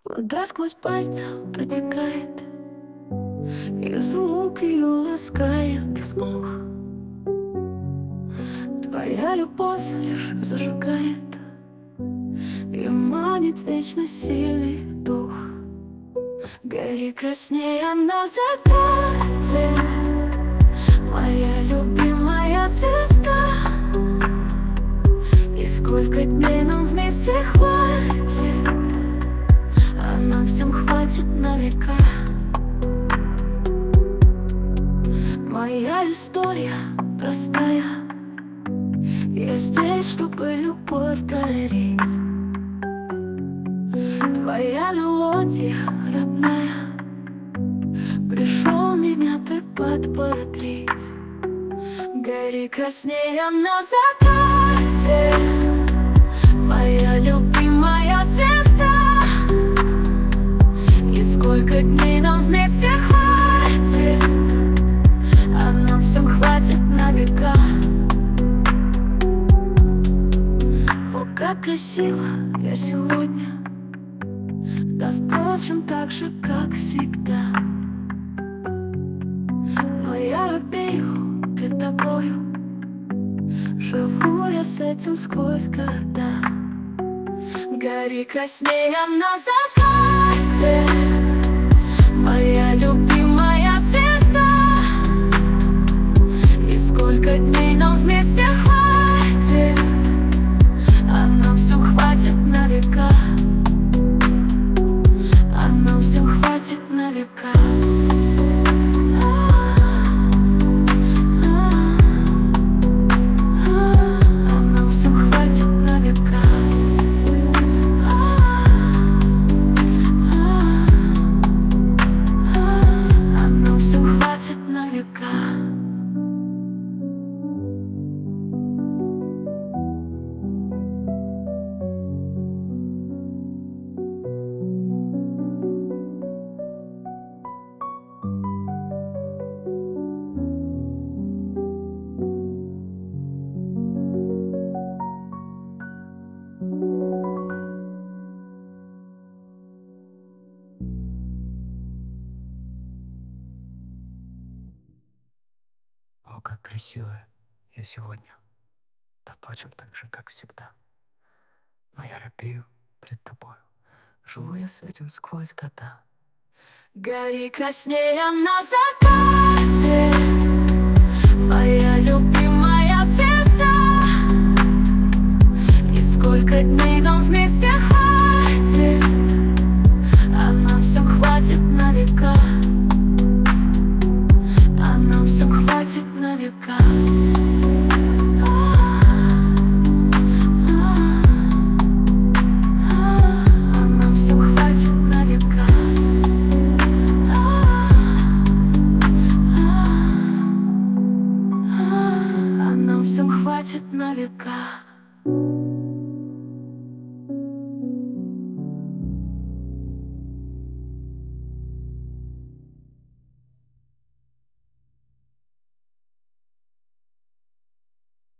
Вода сквозь пальцы протекает, и звук ее ласкает слух. Твоя любовь лишь зажигает и манит вечно сильный дух. Гори краснея на закате, моя любимая звезда. И сколько дней нам вместе хватит, а нам всем хватит на века. Моя история простая, я здесь, чтобы любовь дарить. Твоя мелодия родная, пришел меня ты подбодрить. Гори краснея на закате, моя любимая звезда. И сколько дней нам вместе хватит, а нам всем хватит на века. О, как красиво я сегодня, да впрочем так же, как всегда. Но я робею перед тобою, живу я с этим сквозь года. Гори краснея на закате, моя любимая звезда. И сколько дней нам вместе хватит, а нам всем хватит на века. А нам всем хватит на века. О, как красиво я сегодня, да впрочем так же, как всегда. Но я робею пред тобою, живу я с этим сквозь года. Гори краснея на закате, моя любимая звезда. И сколько дней нам вместе